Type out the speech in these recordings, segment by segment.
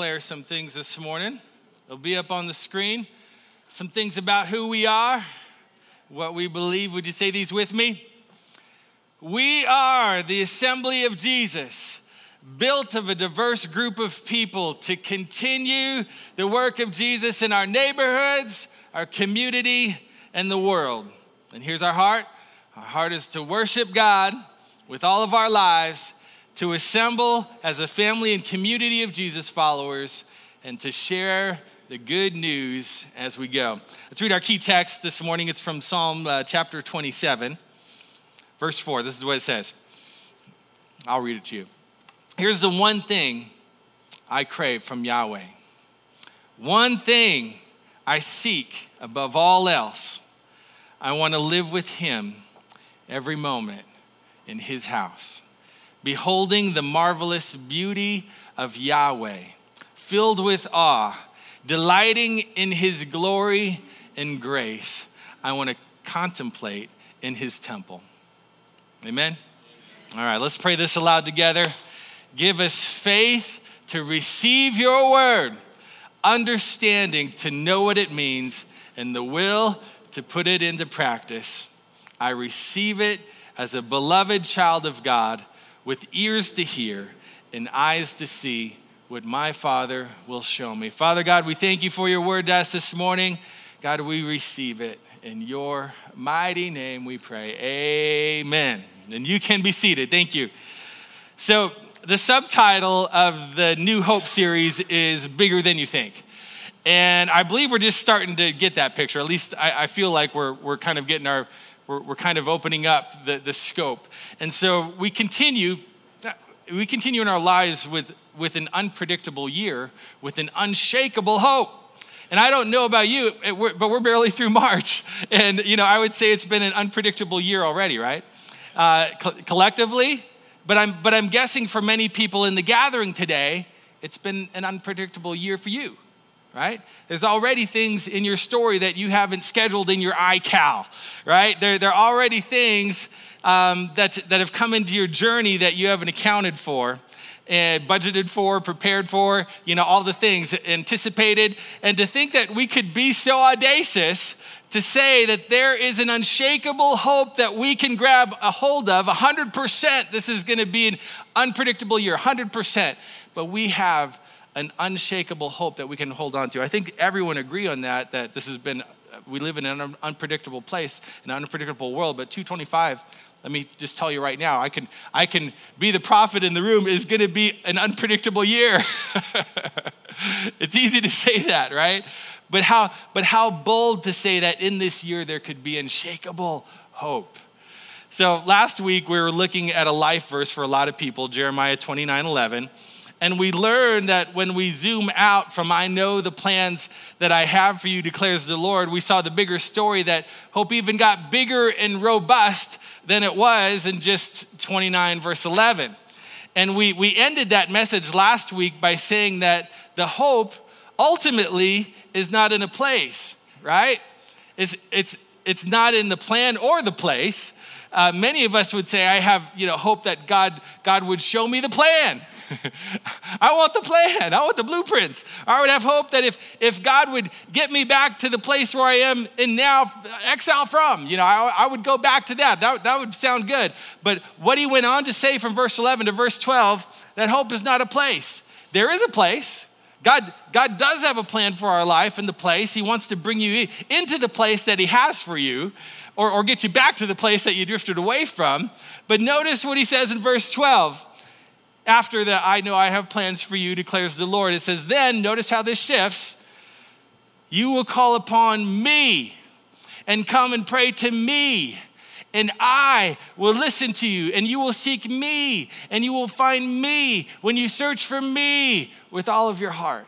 declare some things this morning. They'll be up on the screen. Some things about who we are, what we believe. Would you say these with me? We are the assembly of Jesus, built of a diverse group of people to continue the work of Jesus in our neighborhoods, our community, and the world. And here's our heart. Our heart is to worship God with all of our lives, to assemble as a family and community of Jesus followers, and to share the good news as we go. Let's read our key text this morning. It's from Psalm chapter 27, verse 4. This is what it says. I'll read it to you. Here's the one thing I crave from Yahweh. One thing I seek above all else. I want to live with him every moment in his house, beholding the marvelous beauty of Yahweh, filled with awe, delighting in his glory and grace. I want to contemplate in his temple. Amen? All right, let's pray this aloud together. Give us faith to receive your word, understanding to know what it means, and the will to put it into practice. I receive it as a beloved child of God, with ears to hear and eyes to see what my Father will show me. Father God, we thank you for your word to us this morning. God, we receive it. In your mighty name we pray. Amen. And you can be seated. Thank you. So the subtitle of the New Hope series is Bigger Than You Think. And I believe we're just starting to get that picture. At least I feel like we're kind of getting we're kind of opening up the scope. And so we continue in our lives with an unpredictable year, with an unshakable hope. And I don't know about you, but we're barely through March. And, I would say it's been an unpredictable year already, right? Collectively. But I'm guessing for many people in the gathering today, it's been an unpredictable year for you. Right? There's already things in your story that you haven't scheduled in your iCal, right? There are already things that have come into your journey that you haven't accounted for, and budgeted for, prepared for, all the things anticipated. And to think that we could be so audacious to say that there is an unshakable hope that we can grab a hold of 100%. This is going to be an unpredictable year, 100%. But we have an unshakable hope that we can hold on to. I think everyone agree on that this has been, we live in an unpredictable place, an unpredictable world, but 225, let me just tell you right now, I can be the prophet in the room, is gonna be an unpredictable year. It's easy to say that, right? But how bold to say that in this year there could be unshakable hope. So last week we were looking at a life verse for a lot of people, Jeremiah 29:11. And we learned that when we zoom out from I know the plans that I have for you, declares the Lord, we saw the bigger story that hope even got bigger and robust than it was in just 29 verse 11. And we ended that message last week by saying that the hope ultimately is not in a place, right? It's not in the plan or the place. Many of us would say, I have hope that God would show me the plan. I want the plan. I want the blueprints. I would have hope that if God would get me back to the place where I am in now, exile from, I would go back to that. That would sound good. But what he went on to say from verse 11 to verse 12, that hope is not a place. There is a place. God does have a plan for our life and the place. He wants to bring you into the place that he has for you, or get you back to the place that you drifted away from. But notice what he says in verse 12. After that, I know I have plans for you, declares the Lord. It says, then, notice how this shifts. You will call upon me and come and pray to me, and I will listen to you, and you will seek me, and you will find me when you search for me with all of your heart.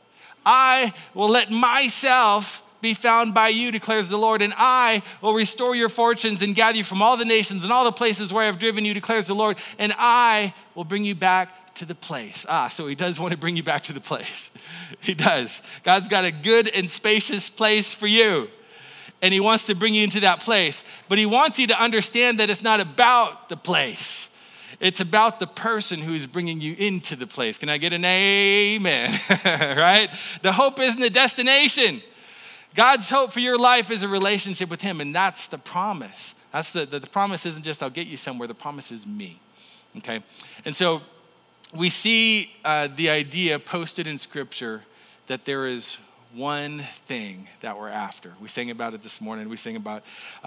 I will let myself be found by you, declares the Lord, and I will restore your fortunes and gather you from all the nations and all the places where I have driven you, declares the Lord, and I will bring you back to the place. So he does want to bring you back to the place. He does. God's got a good and spacious place for you, and he wants to bring you into that place, but he wants you to understand that it's not about the place. It's about the person who is bringing you into the place. Can I get an amen? Right? The hope isn't the destination. God's hope for your life is a relationship with him, and that's the promise. That's the promise isn't just I'll get you somewhere. The promise is me, okay? And so we see the idea posted in Scripture that there is one thing that we're after. We sang about it this morning. We sang about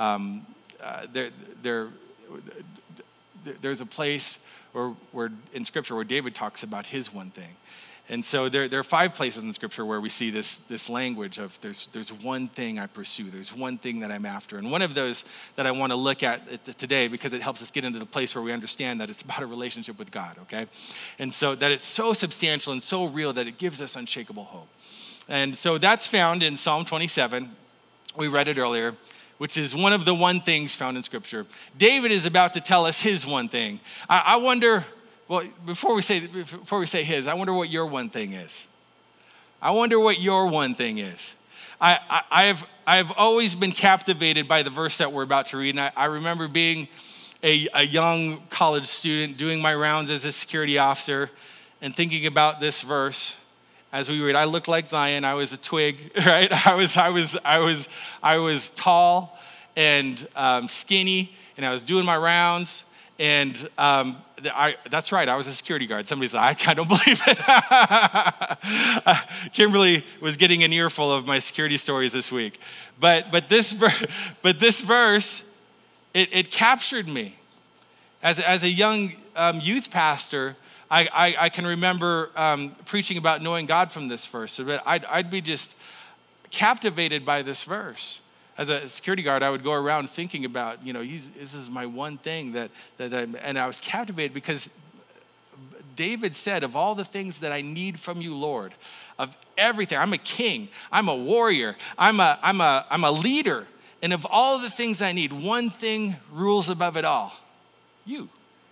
there's a place where in Scripture where David talks about his one thing. And so there are 5 places in Scripture where we see this language of there's one thing I pursue. There's one thing that I'm after. And one of those that I want to look at today, because it helps us get into the place where we understand that it's about a relationship with God, okay? And so that it's so substantial and so real that it gives us unshakable hope. And so that's found in Psalm 27. We read it earlier, which is one of the one things found in Scripture. David is about to tell us his one thing. I wonder, well, before we say his, I wonder what your one thing is. I wonder what your one thing is. I've always been captivated by the verse that we're about to read. And I remember being a young college student doing my rounds as a security officer and thinking about this verse. As we read, I looked like Zion. I was a twig, right? I was tall and skinny, and I was doing my rounds. And that's right, I was a security guard. Somebody's like, I don't believe it. Kimberly was getting an earful of my security stories this week. But this verse, it captured me. As a young youth pastor, I can remember preaching about knowing God from this verse. But I'd be just captivated by this verse. As a security guard, I would go around thinking about, this is my one thing and I was captivated because David said, of all the things that I need from you, Lord, of everything, I'm a king, I'm a warrior, I'm a leader, and of all the things I need, one thing rules above it all: you.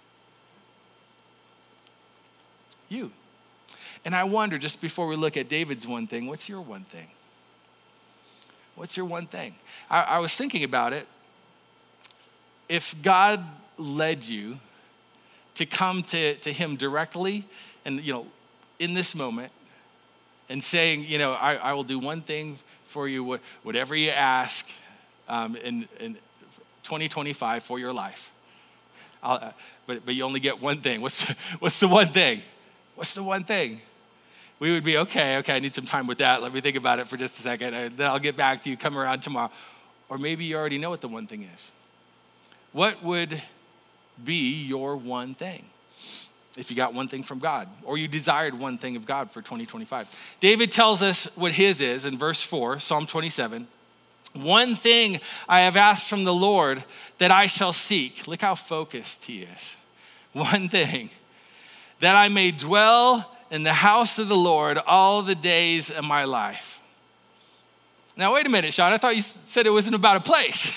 You. And I wonder, just before we look at David's one thing, what's your one thing? What's your one thing? I was thinking about it. If God led you to come to him directly and, in this moment and saying, I will do one thing for you, whatever you ask in 2025 for your life. But you only get one thing. What's the one thing? What's the one thing? We would be, okay, I need some time with that. Let me think about it for just a second. And then I'll get back to you, come around tomorrow. Or maybe you already know what the one thing is. What would be your one thing if you got one thing from God, or you desired one thing of God for 2025? David tells us what his is in verse 4, Psalm 27. One thing I have asked from the Lord that I shall seek. Look how focused he is. One thing, that I may dwell in the house of the Lord all the days of my life. Now, wait a minute, Sean. I thought you said it wasn't about a place.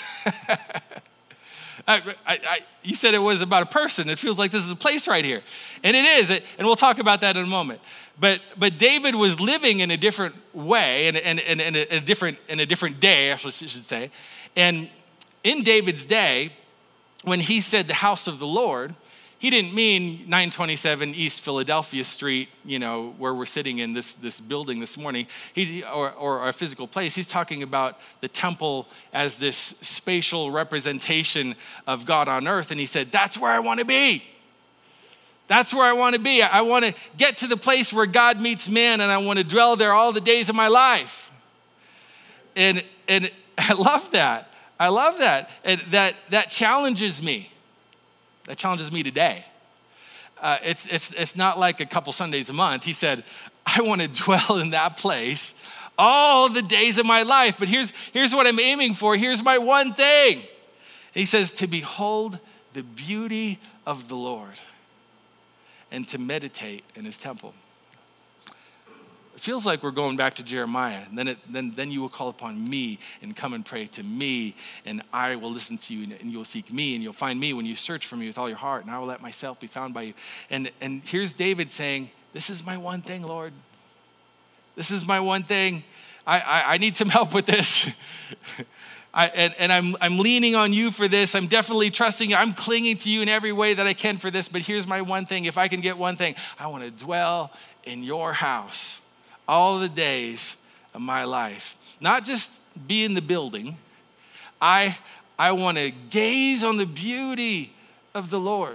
You said it was about a person. It feels like this is a place right here. And it is, and we'll talk about that in a moment. But David was living in a different way, in a different day, I should say. And in David's day, when he said the house of the Lord, he didn't mean 927 East Philadelphia Street, where we're sitting in this building this morning, or a physical place. He's talking about the temple as this spatial representation of God on earth. And he said, that's where I want to be. That's where I want to be. I want to get to the place where God meets man, and I want to dwell there all the days of my life. And I love that. I love that. And that challenges me. That challenges me today. It's not like a couple Sundays a month. He said, I want to dwell in that place all the days of my life. But here's what I'm aiming for. Here's my one thing. And he says, to behold the beauty of the Lord and to meditate in his temple. It feels like we're going back to Jeremiah. And then you will call upon me and come and pray to me, and I will listen to you, and you'll seek me, and you'll find me when you search for me with all your heart, and I will let myself be found by you. And here's David saying, this is my one thing, Lord. This is my one thing. I need some help with this. I'm leaning on you for this. I'm definitely trusting you. I'm clinging to you in every way that I can for this. But here's my one thing. If I can get one thing, I want to dwell in your house all the days of my life. Not just be in the building. I want to gaze on the beauty of the Lord.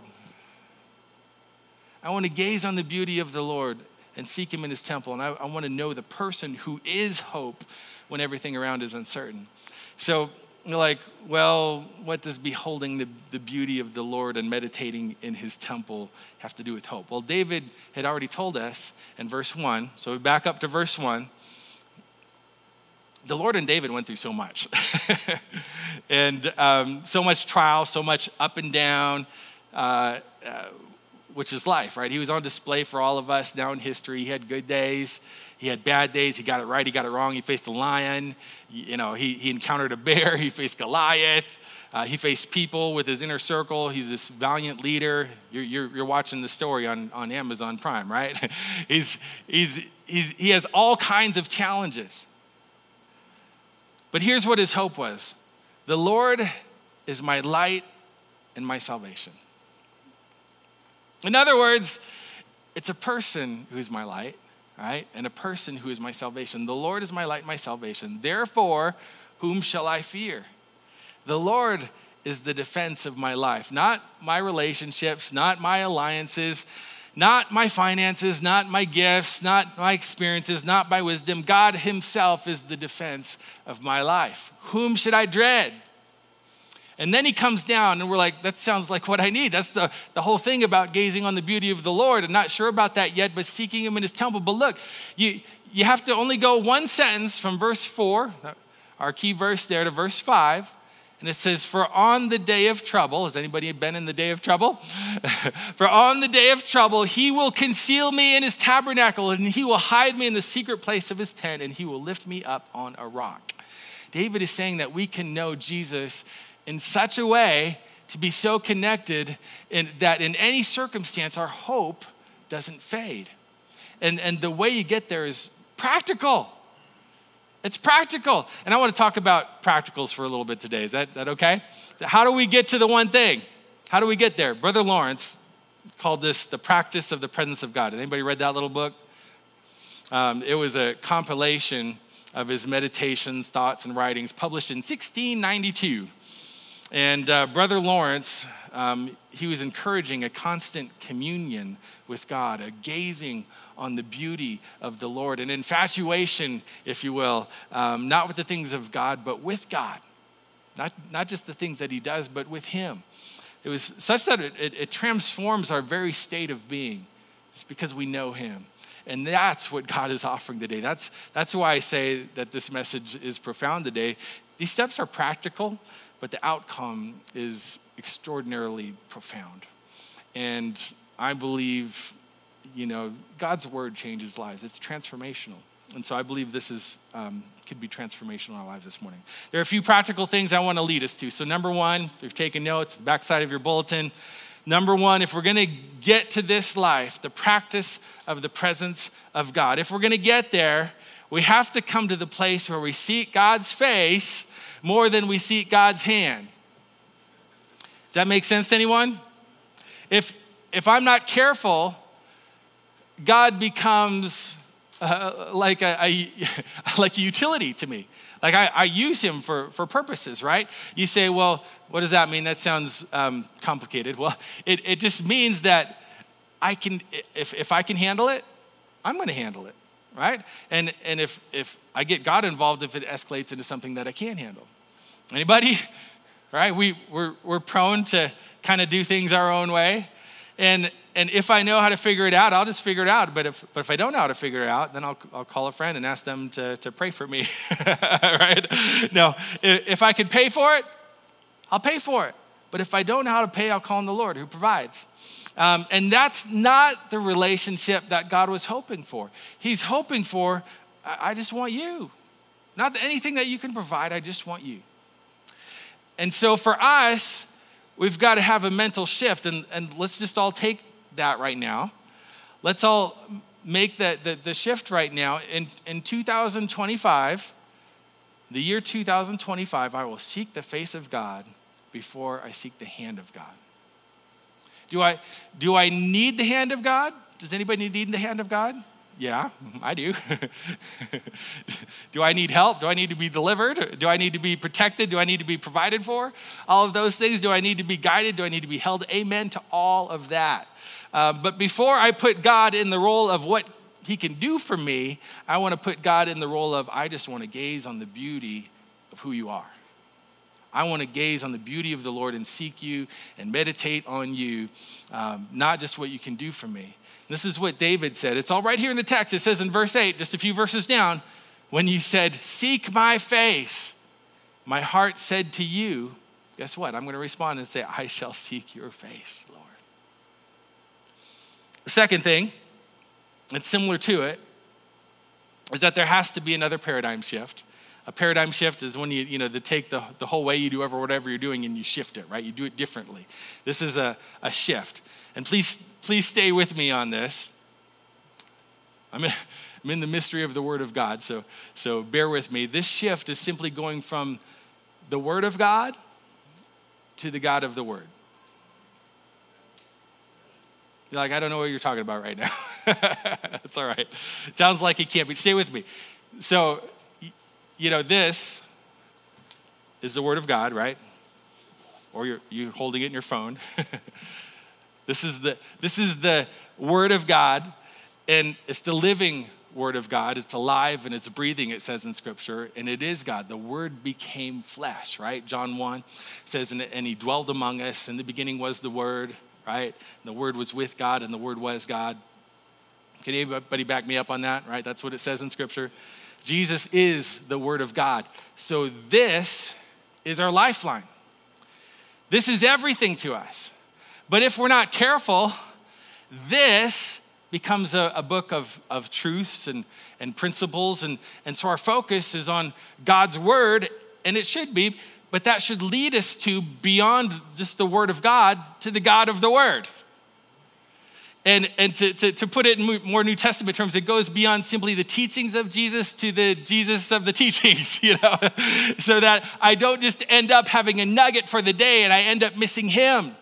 I want to gaze on the beauty of the Lord and seek him in his temple. And I want to know the person who is hope when everything around is uncertain. So you're like, well, what does beholding the beauty of the Lord and meditating in his temple have to do with hope? Well, David had already told us in verse 1. So we back up to verse 1. The Lord and David went through so much. And so much trial, so much up and down, which is life, right? He was on display for all of us now in history. He had good days. He had bad days. He got it right. He got it wrong. He faced a lion. He encountered a bear. He faced Goliath. He faced people with his inner circle. He's this valiant leader. You're watching the story on Amazon Prime, right? He has all kinds of challenges. But here's what his hope was. The Lord is my light and my salvation. In other words, it's a person who is my light, right? And a person who is my salvation. The Lord is my light and my salvation. Therefore, whom shall I fear? The Lord is the defense of my life, not my relationships, not my alliances, not my finances, not my gifts, not my experiences, not my wisdom. God himself is the defense of my life. Whom should I dread? And then he comes down and we're like, that sounds like what I need. That's the whole thing about gazing on the beauty of the Lord. I'm not sure about that yet, but seeking him in his temple. But look, you have to only go one sentence from verse 4, our key verse there, to verse 5. And it says, for on the day of trouble, has anybody been in the day of trouble? For on the day of trouble, he will conceal me in his tabernacle, and he will hide me in the secret place of his tent, and he will lift me up on a rock. David is saying that we can know Jesus in such a way to be so connected that in any circumstance, our hope doesn't fade. And the way you get there is practical. It's practical. And I want to talk about practicals for a little bit today. Is that okay? How do we get to the one thing? How do we get there? Brother Lawrence called this the practice of the presence of God. Has anybody read that little book? It was a compilation of his meditations, thoughts, and writings published in 1692. And Brother Lawrence, he was encouraging a constant communion with God, a gazing on the beauty of the Lord, an infatuation, if you will, not with the things of God, but with God. Not just the things that he does, but with him. It was such that it transforms our very state of being, just because we know him. And that's what God is offering today. That's why I say that this message is profound today. These steps are practical, but the outcome is extraordinarily profound. And I believe, God's word changes lives. It's transformational. And so I believe this could be transformational in our lives this morning. There are a few practical things I want to lead us to. So number one, if you've taken notes, the backside of your bulletin, number one, if we're going to get to this life, the practice of the presence of God, if we're going to get there, we have to come to the place where we seek God's face more than we seek God's hand. Does that make sense to anyone? If I'm not careful, God becomes like a utility to me. Like I use him for purposes, right? You say, well, what does that mean? That sounds complicated. Well, it just means that I can, if I can handle it, I'm going to handle it, right? And if I get God involved, if it escalates into something that I can't handle. Anybody? Right? We're prone to kind of do things our own way. And if I know how to figure it out, I'll just figure it out. But if I don't know how to figure it out, then I'll call a friend and ask them to pray for me, right? No, if I can pay for it, I'll pay for it. But if I don't know how to pay, I'll call on the Lord who provides. And that's not the relationship that God was hoping for. He's hoping for, I just want you. Not anything that you can provide, I just want you. And so for us, we've got to have a mental shift, and let's just all take that right now. Let's all make the shift right now. In 2025, The year 2025, I will seek the face of God before I seek the hand of God. Do I need the hand of God? Does anybody need the hand of God? Yeah, I do. Do I need help? Do I need to be delivered? Do I need to be protected? Do I need to be provided for? All of those things. Do I need to be guided? Do I need to be held? Amen to all of that. But before I put God in the role of what he can do for me, I want to put God in the role of I just want to gaze on the beauty of who you are. I want to gaze on the beauty of the Lord and seek you and meditate on you, not just what you can do for me. This is what David said. It's all right here in the text. It says in verse 8, just a few verses down, when you said, seek my face, my heart said to you, guess what? I'm going to respond and say, I shall seek your face, Lord. The second thing, it's similar to it, is that there has to be another paradigm shift. A paradigm shift is when you take the whole way you do whatever you're doing and you shift it, right? You do it differently. This is a shift. And please stay with me on this. I'm in the mystery of the Word of God, so bear with me. This shift is simply going from the Word of God to the God of the Word. You're like, I don't know what you're talking about right now. It's all right. It sounds like it can't be. Stay with me. So, this is the Word of God, right? Or you're holding it in your phone. This is the Word of God, and it's the living Word of God. It's alive and it's breathing, it says in Scripture, and it is God. The Word became flesh, right? John 1 says, and he dwelled among us. In the beginning was the Word, right? And the Word was with God, and the Word was God. Can anybody back me up on that, right? That's what it says in Scripture. Jesus is the Word of God. So this is our lifeline. This is everything to us. But if we're not careful, this becomes a book of truths and principles. And so our focus is on God's Word, and it should be, but that should lead us to beyond just the Word of God to the God of the Word. And to put it in more New Testament terms, it goes beyond simply the teachings of Jesus to the Jesus of the teachings, so that I don't just end up having a nugget for the day and I end up missing him.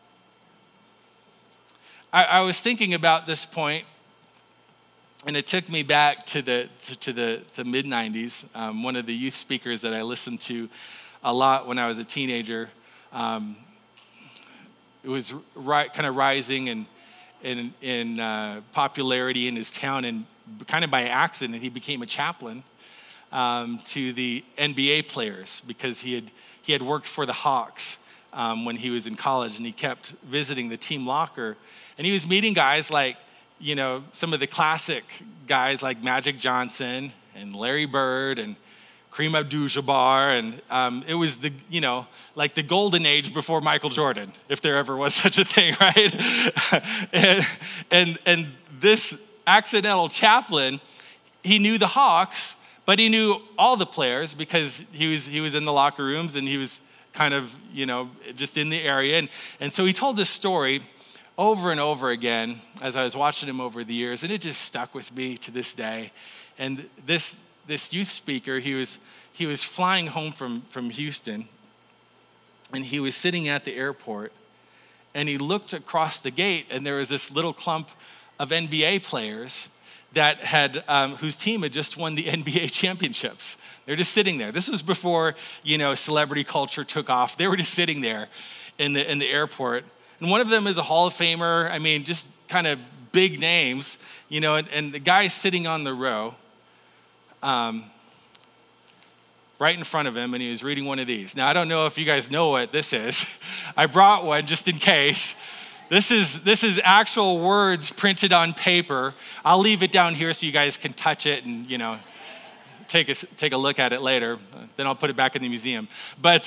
I was thinking about this point, and it took me back to the mid-90s. One of the youth speakers that I listened to a lot when I was a teenager, it was kind of rising in popularity in his town, and kind of by accident, he became a chaplain to the NBA players because he had worked for the Hawks when he was in college, and he kept visiting the team locker. And he was meeting guys like, some of the classic guys like Magic Johnson and Larry Bird and Kareem Abdul-Jabbar. And it was like the golden age before Michael Jordan, if there ever was such a thing, right? and this accidental chaplain, he knew the Hawks, but he knew all the players because he was in the locker rooms and he was kind of, just in the area. And so he told this story over and over again as I was watching him over the years, and it just stuck with me to this day. And this youth speaker, he was flying home from Houston, and he was sitting at the airport, and he looked across the gate, and there was this little clump of NBA players that had whose team had just won the NBA championships. They're just sitting there. This was before celebrity culture took off. They were just sitting there in the airport. And one of them is a Hall of Famer. I mean, just kind of big names, and the guy sitting on the row right in front of him, and he was reading one of these. Now, I don't know if you guys know what this is. I brought one just in case. This is actual words printed on paper. I'll leave it down here so you guys can touch it and, take a look at it later. Then I'll put it back in the museum. But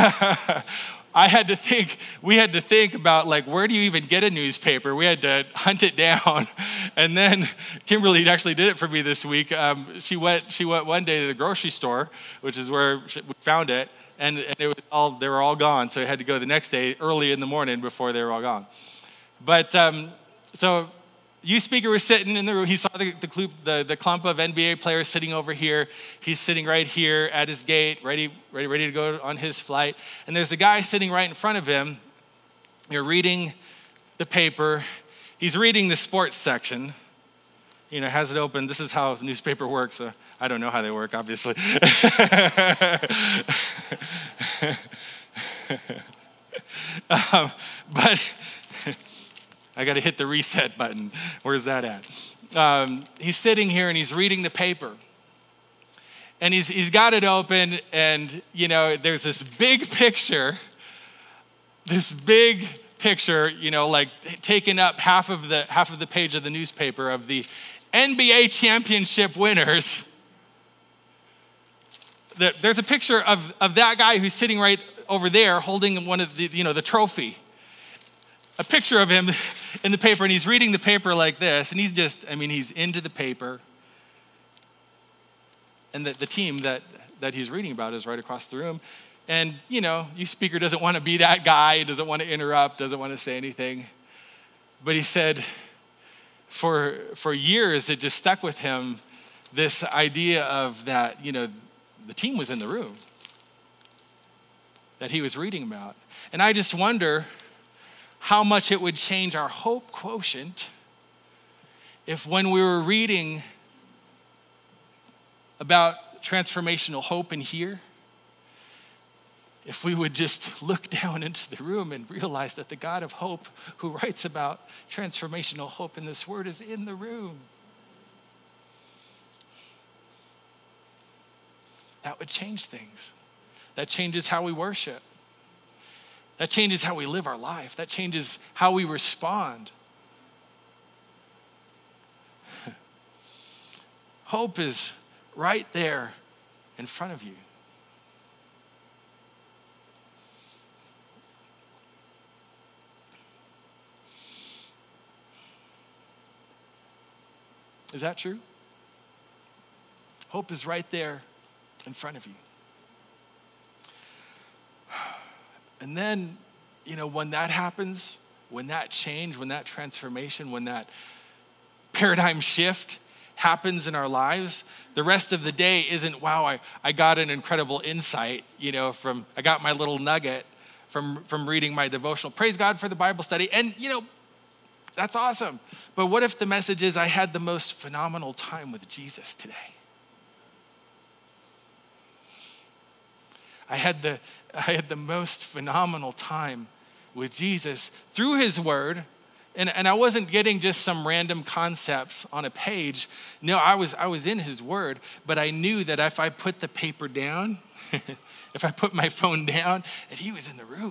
we had to think about, like, where do you even get a newspaper? We had to hunt it down. And then Kimberly actually did it for me this week. She went one day to the grocery store, which is where we found it, and they were all gone. So I had to go the next day early in the morning before they were all gone. But so youth speaker was sitting in the room. He saw the clump of NBA players sitting over here. He's sitting right here at his gate, ready to go on his flight. And there's a guy sitting right in front of him. You're reading the paper. He's reading the sports section. Has it open. This is how newspaper works. I don't know how they work, obviously. But I got to hit the reset button. Where's that at? He's sitting here and he's reading the paper. And he's got it open, and there's this big picture. Like taking up half of the page of the newspaper of the NBA championship winners. There's a picture of that guy who's sitting right over there holding one of the trophy. A picture of him in the paper, and he's reading the paper like this, and he's into the paper. And the team that he's reading about is right across the room. And, youth speaker doesn't want to be that guy, doesn't want to interrupt, doesn't want to say anything. But he said, for years, it just stuck with him, this idea of that, the team was in the room that he was reading about. And I just wonder how much it would change our hope quotient if when we were reading about transformational hope in here, if we would just look down into the room and realize that the God of hope who writes about transformational hope in this word is in the room. That would change things. That changes how we worship. That changes how we live our life. That changes how we respond. Hope is right there in front of you. Is that true? Hope is right there in front of you. And then, when that happens, when that change, when that transformation, when that paradigm shift happens in our lives, the rest of the day isn't, wow, I got an incredible insight, I got my little nugget from reading my devotional. Praise God for the Bible study. And, that's awesome. But what if the message is, I had the most phenomenal time with Jesus today? I had the most phenomenal time with Jesus through his word. And I wasn't getting just some random concepts on a page. No, I was in his word, but I knew that if I put the paper down, if I put my phone down, that he was in the room.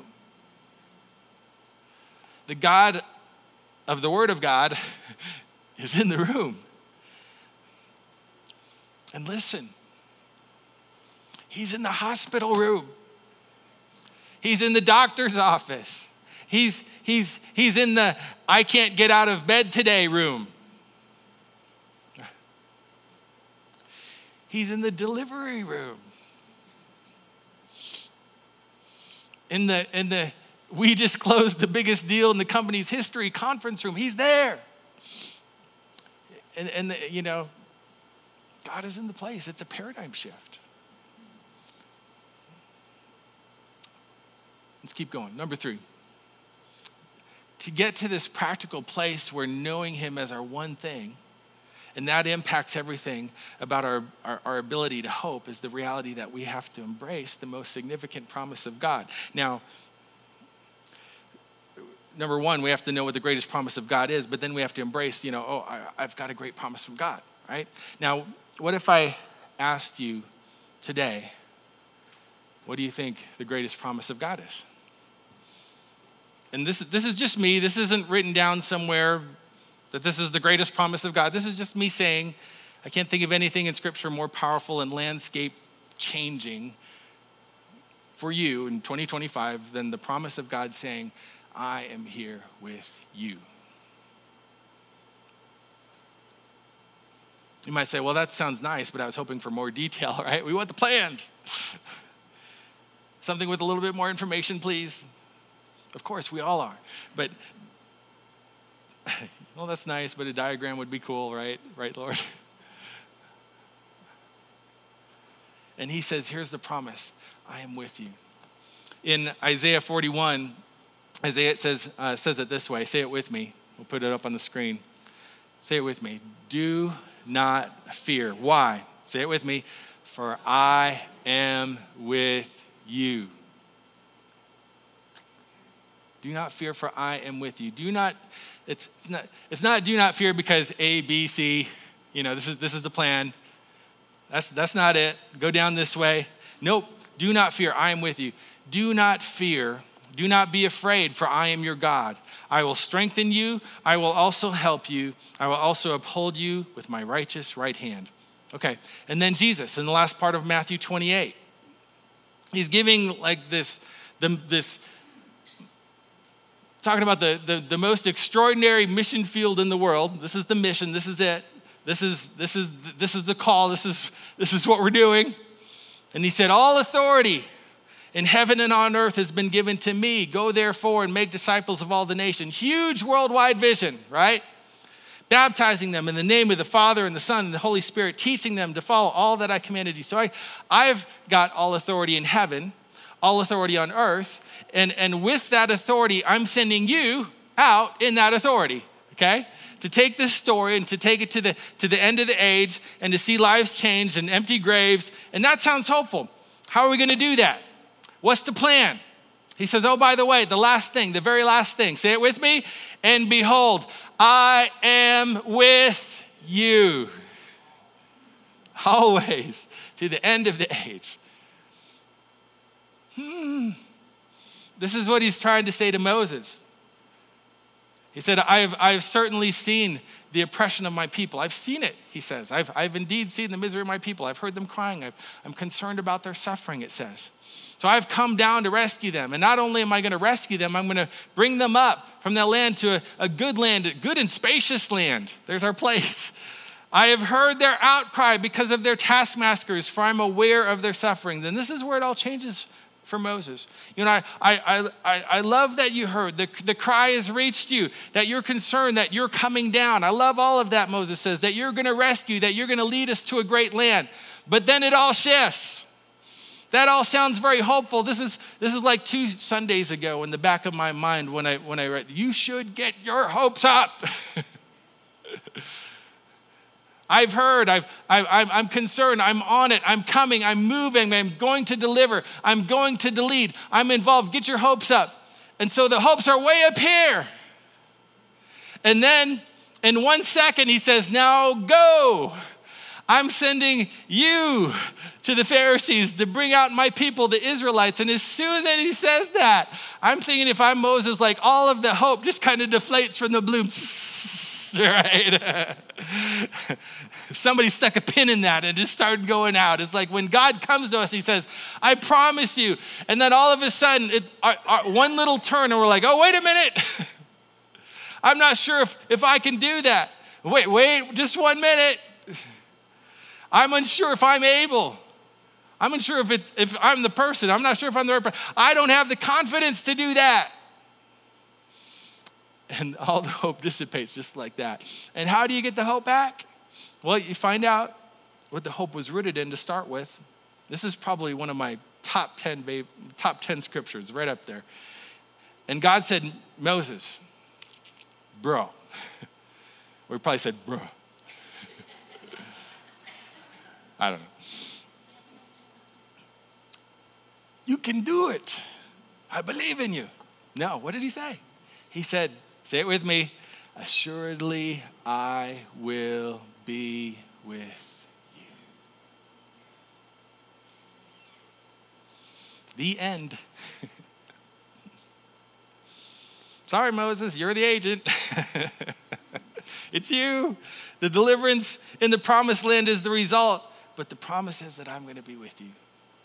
The God of the word of God is in the room. And listen, he's in the hospital room. He's in the doctor's office. He's in the I can't get out of bed today room. He's in the delivery room. In the we just closed the biggest deal in the company's history conference room. He's there. And God is in the place. It's a paradigm shift. Let's keep going. Number 3. To get to this practical place where knowing him as our one thing, and that impacts everything about our ability to hope, is the reality that we have to embrace the most significant promise of God. Now, number 1, we have to know what the greatest promise of God is, but then we have to embrace, I've got a great promise from God, right? Now, what if I asked you today, what do you think the greatest promise of God is? And this is just me. This isn't written down somewhere that this is the greatest promise of God. This is just me saying, I can't think of anything in Scripture more powerful and landscape changing for you in 2025 than the promise of God saying, I am here with you. You might say, well, that sounds nice, but I was hoping for more detail, right? We want the plans. Something with a little bit more information, please. Of course, we all are. But Well, that's nice, but a diagram would be cool, right? Right, Lord? And he says, here's the promise. I am with you. In Isaiah 41, Isaiah says it this way. Say it with me. We'll put it up on the screen. Say it with me. Do not fear. Why? Say it with me. For I am with you. Do not fear, for I am with you. Do not, it's not do not fear because A, B, C, this is the plan. That's not it. Go down this way. Nope. Do not fear. I am with you. Do not fear. Do not be afraid, for I am your God. I will strengthen you. I will also help you. I will also uphold you with my righteous right hand. Okay. And then Jesus in the last part of Matthew 28. He's giving like this talking about the most extraordinary mission field in the world. This is the mission. This is it. This is the call. This is what we're doing. And he said, all authority in heaven and on earth has been given to me. Go therefore and make disciples of all the nations. Huge worldwide vision, right? Baptizing them in the name of the Father and the Son and the Holy Spirit, teaching them to follow all that I commanded you. So I've got all authority in heaven, all authority on earth, and with that authority, I'm sending you out in that authority, okay? To take this story and to take it to the end of the age and to see lives change and empty graves. And that sounds hopeful. How are we going to do that? What's the plan? He says, oh, by the way, the last thing, the very last thing. Say it with me. And behold, I am with you always to the end of the age. This is what he's trying to say to Moses. He said, I've certainly seen the oppression of my people. I've seen it, he says. I've indeed seen the misery of my people. I've heard them crying. I'm concerned about their suffering, it says. So I've come down to rescue them. And not only am I going to rescue them, I'm going to bring them up from that land to a good land, a good and spacious land. There's our place. I have heard their outcry because of their taskmasters, for I'm aware of their suffering. Then this is where it all changes for Moses. I love that you heard. The cry has reached you, that you're concerned, that you're coming down. I love all of that, Moses says, that you're going to rescue, that you're going to lead us to a great land. But then it all shifts. That all sounds very hopeful. This is like 2 Sundays ago in the back of my mind when I read, you should get your hopes up. I've heard, I'm concerned, I'm on it, I'm coming, I'm moving, I'm going to deliver, I'm going to lead, I'm involved, get your hopes up. And so the hopes are way up here. And then in 1 second he says, now go. I'm sending you to the Pharisees to bring out my people, the Israelites. And as soon as he says that, I'm thinking if I'm Moses, like all of the hope just kind of deflates from the bloom. Right? Somebody stuck a pin in that and it just started going out. It's like when God comes to us, he says, I promise you. And then all of a sudden, one little turn and we're like, oh, wait a minute. I'm not sure if I can do that. Wait, just 1 minute. I'm unsure if I'm able. I'm unsure if I'm the person. I'm not sure if I'm the right person. I don't have the confidence to do that. And all the hope dissipates just like that. And how do you get the hope back? Well, you find out what the hope was rooted in to start with. This is probably one of my top 10 scriptures, right up there. And God said, Moses, bro. Or he probably said, bro. I don't know. You can do it. I believe in you. No, what did he say? He said, say it with me, assuredly I will be with you. The end. Sorry, Moses, you're the agent. It's you. The deliverance in the promised land is the result, but the promise is that I'm going to be with you.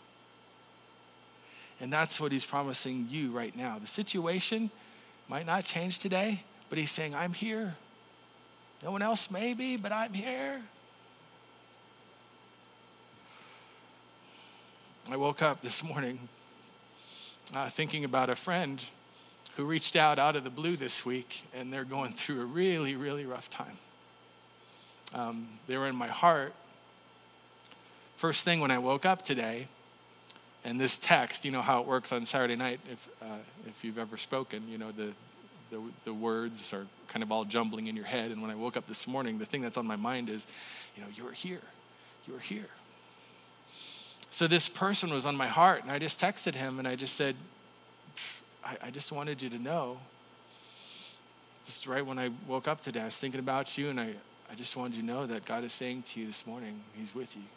And that's what he's promising you right now. The situation might not change today, but he's saying, I'm here. No one else may be, but I'm here. I woke up this morning thinking about a friend who reached out of the blue this week, and they're going through a really, really rough time. They were in my heart. First thing when I woke up today, and this text, you know how it works on Saturday night, if you've ever spoken, you know, the words are kind of all jumbling in your head. And when I woke up this morning, the thing that's on my mind is, you know, you were here. You were here. So this person was on my heart, and I just texted him, and I just said, I just wanted you to know, just right when I woke up today, I was thinking about you, and I just wanted you to know that God is saying to you this morning, he's with you.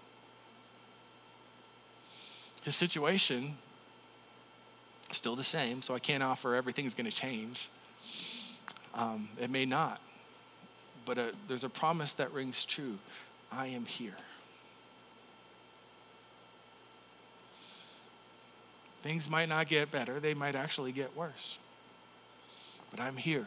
His situation is still the same, so I can't offer everything's going to change. It may not, but there's a promise that rings true. I am here. Things might not get better. They might actually get worse. But I'm here.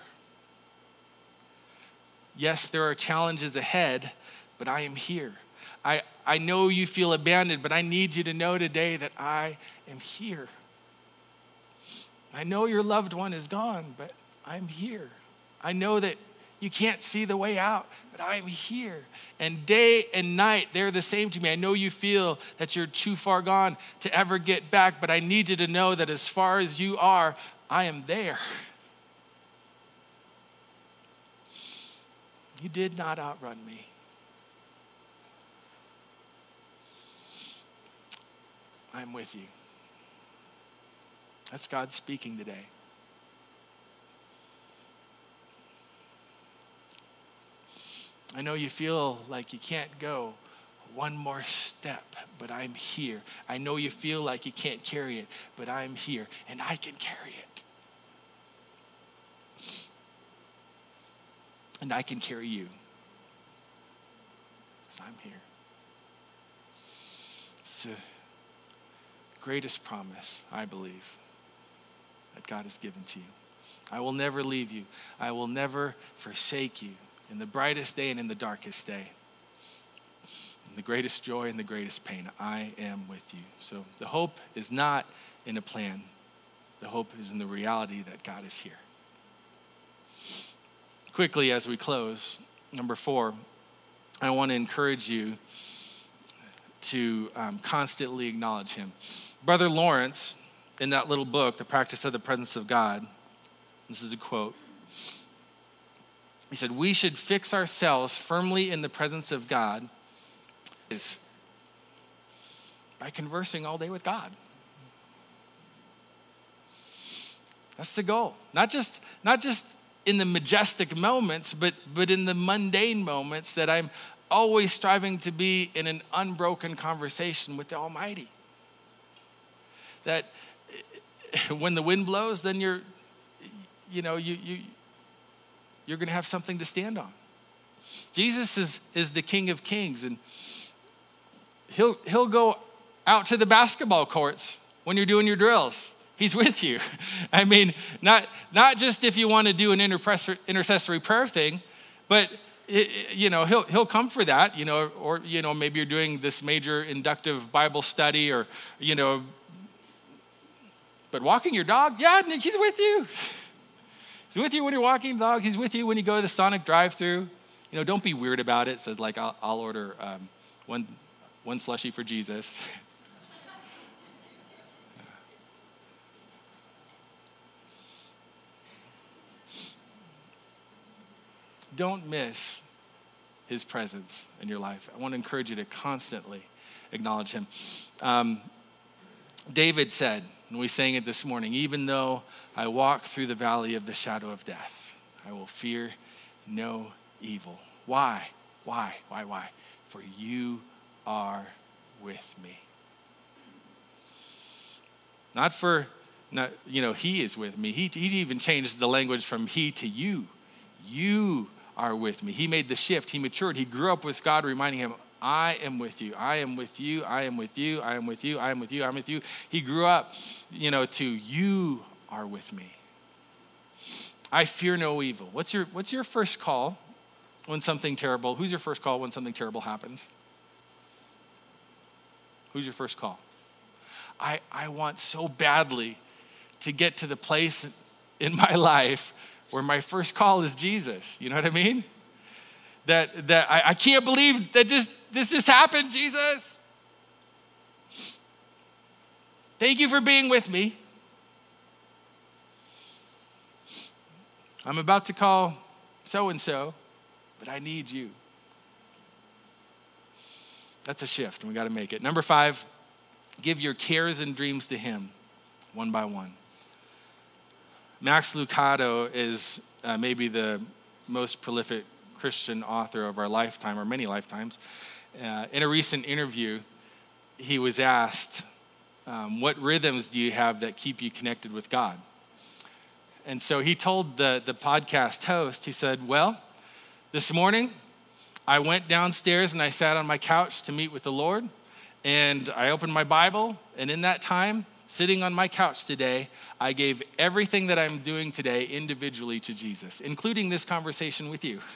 Yes, there are challenges ahead, but I am here. I know you feel abandoned, but I need you to know today that I am here. I know your loved one is gone, but I'm here. I know that you can't see the way out, but I'm here. And day and night, they're the same to me. I know you feel that you're too far gone to ever get back, but I need you to know that as far as you are, I am there. You did not outrun me. I'm with you. That's God speaking today. I know you feel like you can't go one more step, but I'm here. I know you feel like you can't carry it, but I'm here, and I can carry it. And I can carry you, because I'm here. It's the greatest promise, I believe, that God has given to you. I will never leave you. I will never forsake you. In the brightest day and in the darkest day, in the greatest joy and the greatest pain, I am with you. So the hope is not in a plan. The hope is in the reality that God is here. Quickly, as we close, number 4, I want to encourage you to constantly acknowledge him. Brother Lawrence, in that little book, The Practice of the Presence of God, this is a quote. He said, we should fix ourselves firmly in the presence of God is by conversing all day with God. That's the goal. Not just in the majestic moments, but in the mundane moments that I'm always striving to be in an unbroken conversation with the Almighty. That when the wind blows, then you're going to have something to stand on. Jesus is the King of Kings, and he'll go out to the basketball courts when you're doing your drills. He's with you. I mean, not just if you want to do an intercessory prayer thing, but he'll come for that, or maybe you're doing this major inductive Bible study, or but walking your dog, yeah, he's with you. He's with you when you're walking the dog. He's with you when you go to the Sonic drive-thru. Don't be weird about it. So like, I'll order one slushie for Jesus. Don't miss his presence in your life. I want to encourage you to constantly acknowledge him. David said, and we sang it this morning, even though I walk through the valley of the shadow of death, I will fear no evil. Why? For you are with me. He is with me. He even changed the language from he to you. You are with me. He made the shift. He matured. He grew up with God, reminding him, I am with you. I am with you. I am with you. I am with you. I am with you. I'm with you. He grew up, to you are with me. I fear no evil. What's your first call when something terrible? Who's your first call when something terrible happens? Who's your first call? I want so badly to get to the place in my life where my first call is Jesus. You know what I mean? That I can't believe that this just happened, Jesus. Thank you for being with me. I'm about to call so-and-so, but I need you. That's a shift, and we got to make it. Number 5, give your cares and dreams to him, one by one. Max Lucado is maybe the most prolific Christian author of our lifetime, or many lifetimes. In a recent interview, he was asked, what rhythms do you have that keep you connected with God? And so he told the podcast host, he said, well, this morning, I went downstairs and I sat on my couch to meet with the Lord, and I opened my Bible, and in that time, sitting on my couch today, I gave everything that I'm doing today individually to Jesus, including this conversation with you.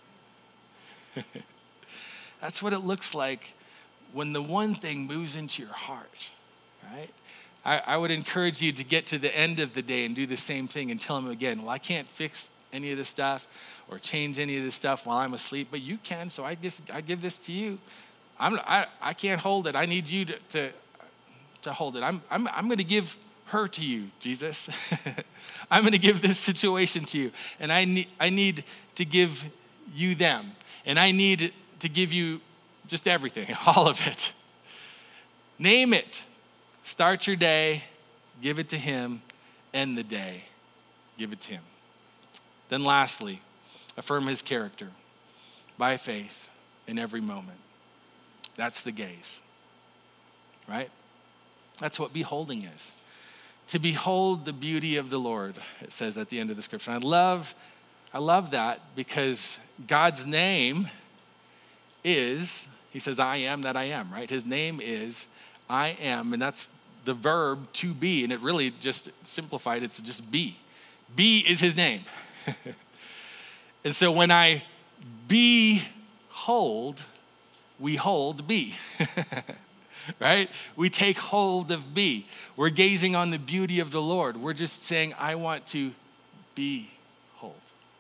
That's what it looks like when the one thing moves into your heart, right? I would encourage you to get to the end of the day and do the same thing and tell him again, well, I can't fix any of this stuff or change any of this stuff while I'm asleep, but you can, so I give this to you. I can't hold it. I need you to hold it. I'm going to give her to you, Jesus. I'm going to give this situation to you, and I need to give you them, and I need to give you just everything, all of it. Name it. Start your day, give it to him, end the day, give it to him. Then lastly, affirm his character by faith in every moment. That's the gaze, right? That's what beholding is. To behold the beauty of the Lord, it says at the end of the scripture. And I love that because God's name is, he says, I am that I am, right? His name is I am, and that's the verb to be, and it really just simplified, it's just be. Be is his name. And so when I behold, we hold be, right? We take hold of be. We're gazing on the beauty of the Lord. We're just saying, I want to behold.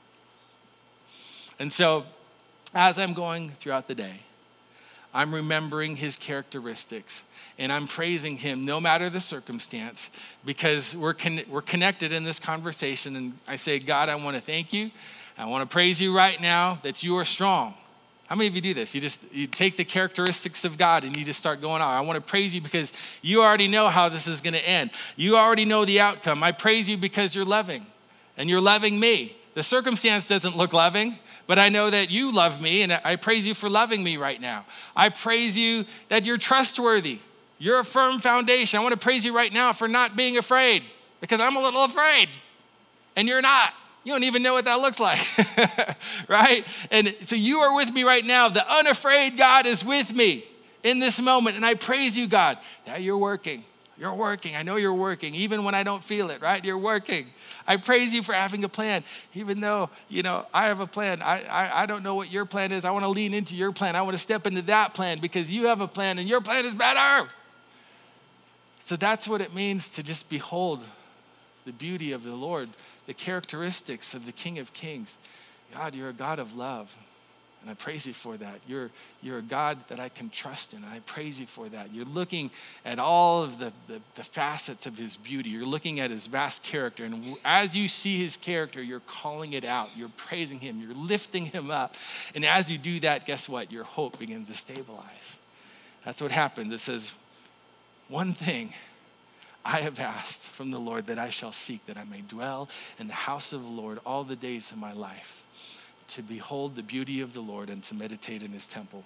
And so as I'm going throughout the day, I'm remembering his characteristics, and I'm praising him no matter the circumstance, because we're connected in this conversation. And I say, God, I want to thank you. I want to praise you right now that you are strong. How many of you do this? You take the characteristics of God and you just start going on. I want to praise you because you already know how this is going to end. You already know the outcome. I praise you because you're loving, and you're loving me. The circumstance doesn't look loving, but I know that you love me, and I praise you for loving me right now. I praise you that you're trustworthy. You're a firm foundation. I want to praise you right now for not being afraid, because I'm a little afraid, and you're not. You don't even know what that looks like, right? And so you are with me right now. The unafraid God is with me in this moment, and I praise you, God, that you're working. You're working. I know you're working, even when I don't feel it, right? You're working. I praise you for having a plan, even though, I have a plan. I don't know what your plan is. I want to lean into your plan. I want to step into that plan because you have a plan, and your plan is better. So that's what it means to just behold the beauty of the Lord, the characteristics of the King of Kings. God, you're a God of love, and I praise you for that. You're a God that I can trust in, and I praise you for that. You're looking at all of the facets of his beauty. You're looking at his vast character, and as you see his character, you're calling it out. You're praising him. You're lifting him up. And as you do that, guess what? Your hope begins to stabilize. That's what happens. It says, one thing I have asked from the Lord that I shall seek, that I may dwell in the house of the Lord all the days of my life, to behold the beauty of the Lord and to meditate in his temple.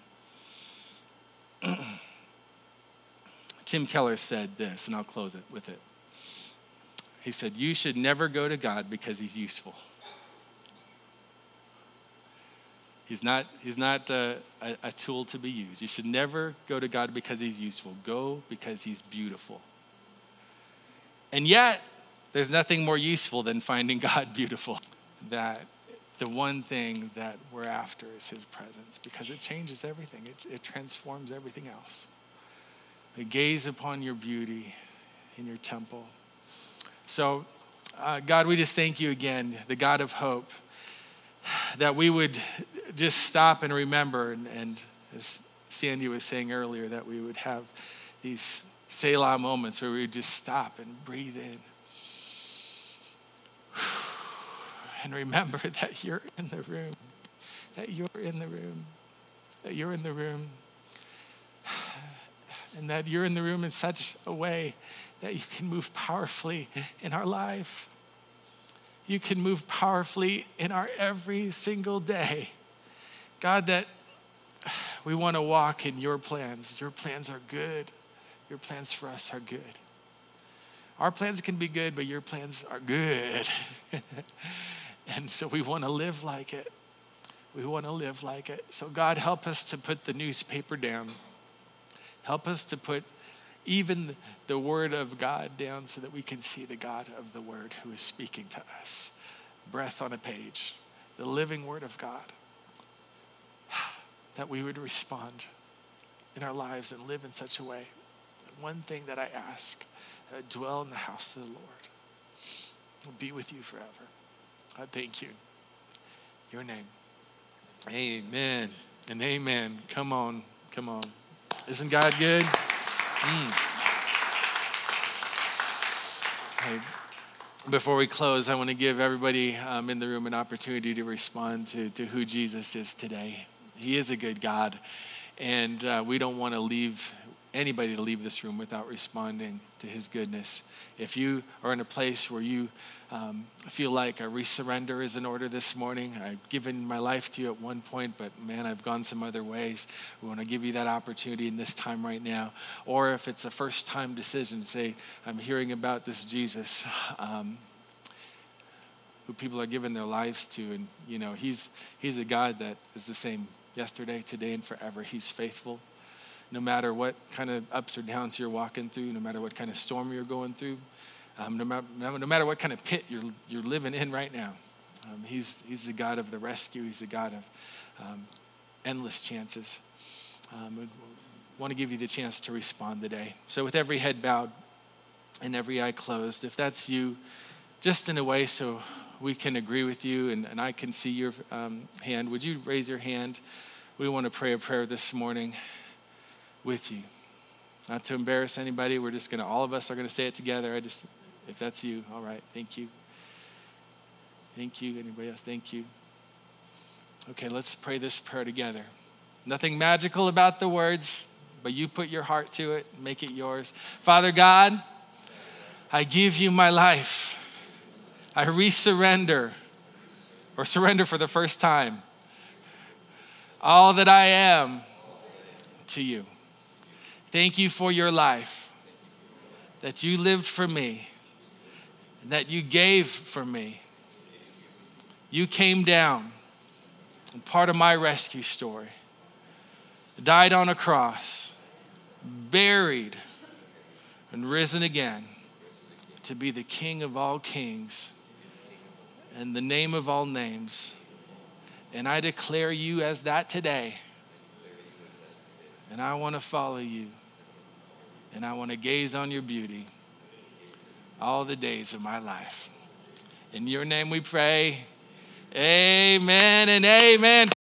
Tim Keller said this, and I'll close it with it. He said, you should never go to God because he's useful. He's not a tool to be used. You should never go to God because he's useful. Go because he's beautiful. And yet, there's nothing more useful than finding God beautiful. That the one thing that we're after is his presence, because it changes everything. It transforms everything else. We gaze upon your beauty in your temple. So God, we just thank you again, the God of hope, that we would just stop and remember, and as Sandy was saying earlier, that we would have these Selah moments where we would just stop and breathe in and remember that you're in the room, that you're in the room, that you're in the room, and that you're in the room in such a way that you can move powerfully in our life. You can move powerfully in our every single day. God, that we want to walk in your plans. Your plans are good. Your plans for us are good. Our plans can be good, but your plans are good. And so we want to live like it. We want to live like it. So God, help us to put the newspaper down. Help us to put even the word of God down so that we can see the God of the word who is speaking to us. Breath on a page, the living word of God. That we would respond in our lives and live in such a way. One thing that I ask, dwell in the house of the Lord. Will be with you forever. I thank you. Your name. Amen and amen. Come on, come on. Isn't God good? Hey, before we close, I want to give everybody in the room an opportunity to respond to who Jesus is today. He is a good God, and we don't want to leave anybody to leave this room without responding to his goodness. If you are in a place where you feel like a resurrender is in order this morning, I've given my life to you at one point, but man, I've gone some other ways. We want to give you that opportunity in this time right now. Or if it's a first time decision, say, I'm hearing about this Jesus who people are giving their lives to. And you know, he's a God that is the same yesterday, today, and forever. He's faithful. No matter what kind of ups or downs you're walking through, no matter what kind of storm you're going through, no matter what kind of pit you're living in right now, he's the God of the rescue. He's the God of endless chances. We want to give you the chance to respond today. So with every head bowed and every eye closed, if that's you, just in a way so we can agree with you and I can see your hand, would you raise your hand? We want to pray a prayer this morning with you. Not to embarrass anybody, all of us are going to say it together. If that's you, all right, thank you. Thank you. Anybody else? Thank you. Okay, let's pray this prayer together. Nothing magical about the words, but you put your heart to it, make it yours. Father God, I give you my life. I surrender for the first time, all that I am to you. Thank you for your life, that you lived for me, and that you gave for me. You came down, and part of my rescue story, died on a cross, buried, and risen again to be the King of all kings and the name of all names. And I declare you as that today. And I want to follow you. And I want to gaze on your beauty all the days of my life. In your name we pray. Amen and amen.